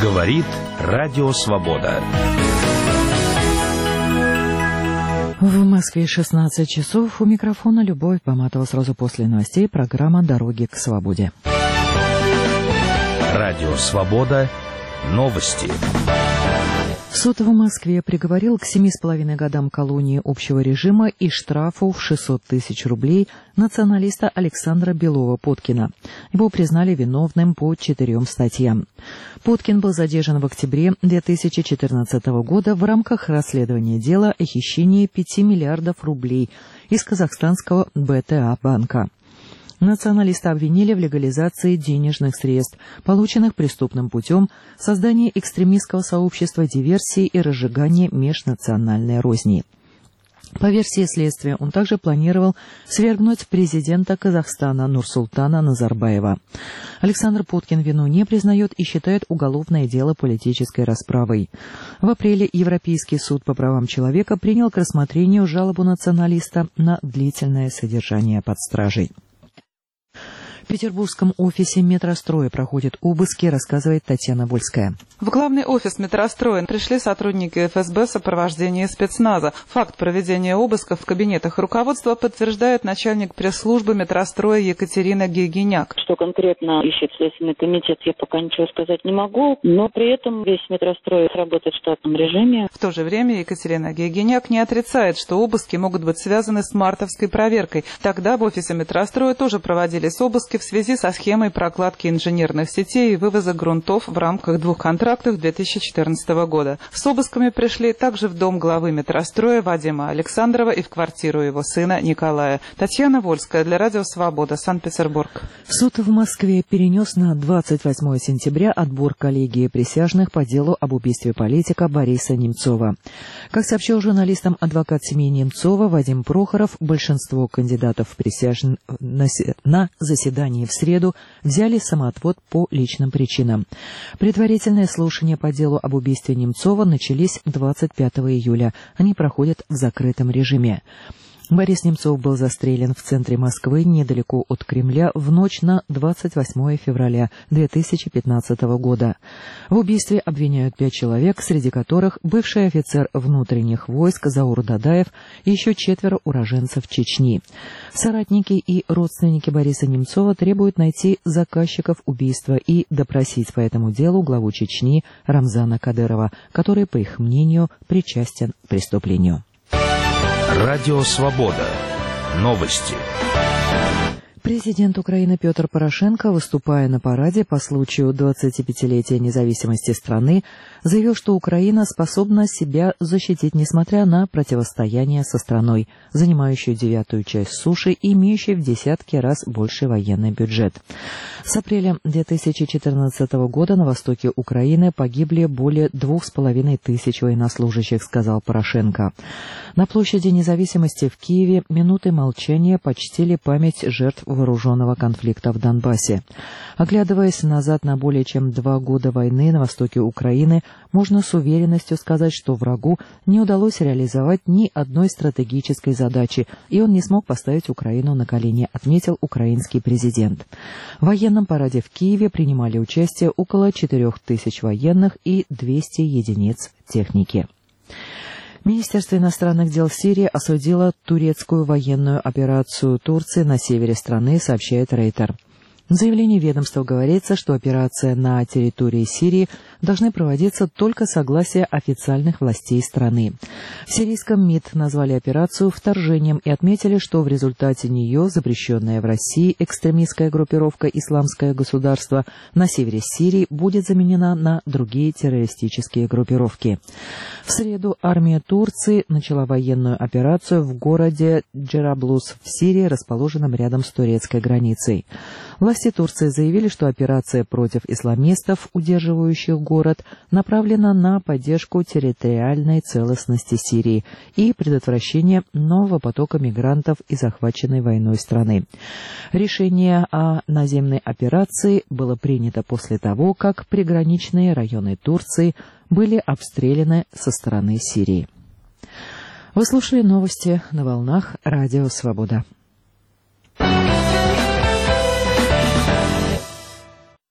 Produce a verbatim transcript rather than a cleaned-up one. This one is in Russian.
Говорит Радио Свобода. В Москве шестнадцать часов. У микрофона Любовь Поматова. Сразу после новостей программа «Дороги к свободе». Радио Свобода. Новости. Суд в Москве приговорил к семи с половиной годам колонии общего режима и штрафу в шестьсот тысяч рублей националиста Александра Белова-Поткина. Его признали виновным по четырем статьям. Поткин был задержан в октябре две тысячи четырнадцатого года в рамках расследования дела о хищении пяти миллиардов рублей из казахстанского бэ тэ а банка. Националиста обвинили в легализации денежных средств, полученных преступным путем, создании экстремистского сообщества, диверсии и разжигании межнациональной розни. По версии следствия, он также планировал свергнуть президента Казахстана Нурсултана Назарбаева. Александр Поткин вину не признает и считает уголовное дело политической расправой. В апреле Европейский суд по правам человека принял к рассмотрению жалобу националиста на длительное содержание под стражей. В петербургском офисе метростроя проходят обыски, рассказывает Татьяна Вольская. В главный офис метростроя пришли сотрудники эф эс бэ в сопровождении спецназа. Факт проведения обысков в кабинетах руководства подтверждает начальник пресс-службы метростроя Екатерина Гегеняк. Что конкретно ищет Следственный комитет, я пока ничего сказать не могу, но при этом весь метрострой работает в штатном режиме. В то же время Екатерина Гегеняк не отрицает, что обыски могут быть связаны с мартовской проверкой. Тогда в офисе метростроя тоже проводились обыски в связи со схемой прокладки инженерных сетей и вывоза грунтов в рамках двух контрактов две тысячи четырнадцатого года. С обысками пришли также в дом главы метростроя Вадима Александрова и в квартиру его сына Николая. Татьяна Вольская для Радио Свобода, Санкт-Петербург. Суд в Москве перенес на двадцать восьмое сентября отбор коллегии присяжных по делу об убийстве политика Бориса Немцова. Как сообщил журналистам адвокат семьи Немцова Вадим Прохоров, большинство кандидатов в присяжных на заседании в среду взяли самоотвод по личным причинам. Предварительные слушания по делу об убийстве Немцова начались двадцать пятого июля. Они проходят в закрытом режиме. Борис Немцов был застрелен в центре Москвы, недалеко от Кремля, в ночь на двадцать восьмое февраля две тысячи пятнадцатого года. В убийстве обвиняют пять человек, среди которых бывший офицер внутренних войск Заур Дадаев и еще четверо уроженцев Чечни. Соратники и родственники Бориса Немцова требуют найти заказчиков убийства и допросить по этому делу главу Чечни Рамзана Кадырова, который, по их мнению, причастен к преступлению. Радио Свобода. Новости. Президент Украины Петр Порошенко, выступая на параде по случаю двадцатипятилетия независимости страны, заявил, что Украина способна себя защитить, несмотря на противостояние со страной, занимающей девятую часть суши и имеющей в десятки раз больший военный бюджет. С апреля две тысячи четырнадцатого года на востоке Украины погибли более двух с половиной тысяч военнослужащих, сказал Порошенко. На площади независимости в Киеве минуты молчания почтили память жертв вооруженного конфликта в Донбассе. Оглядываясь назад на более чем два года войны на востоке Украины, можно с уверенностью сказать, что врагу не удалось реализовать ни одной стратегической задачи, и он не смог поставить Украину на колени, отметил украинский президент. В военном параде в Киеве принимали участие около четырех тысяч военных и двести единиц техники. Министерство иностранных дел Сирии осудило турецкую военную операцию Турции на севере страны, сообщает Рейтер. В заявлении ведомства говорится, что операция на территории Сирии должны проводиться только с согласия официальных властей страны. В сирийском МИД назвали операцию вторжением и отметили, что в результате нее запрещенная в России экстремистская группировка «Исламское государство» на севере Сирии будет заменена на другие террористические группировки. В среду армия Турции начала военную операцию в городе Джераблус в Сирии, расположенном рядом с турецкой границей. Власти Турции заявили, что операция против исламистов, удерживающих город, направлена на поддержку территориальной целостности Сирии и предотвращение нового потока мигрантов из захваченной войной страны. Решение о наземной операции было принято после того, как приграничные районы Турции были обстреляны со стороны Сирии. Вы слушали новости на волнах Радио Свобода.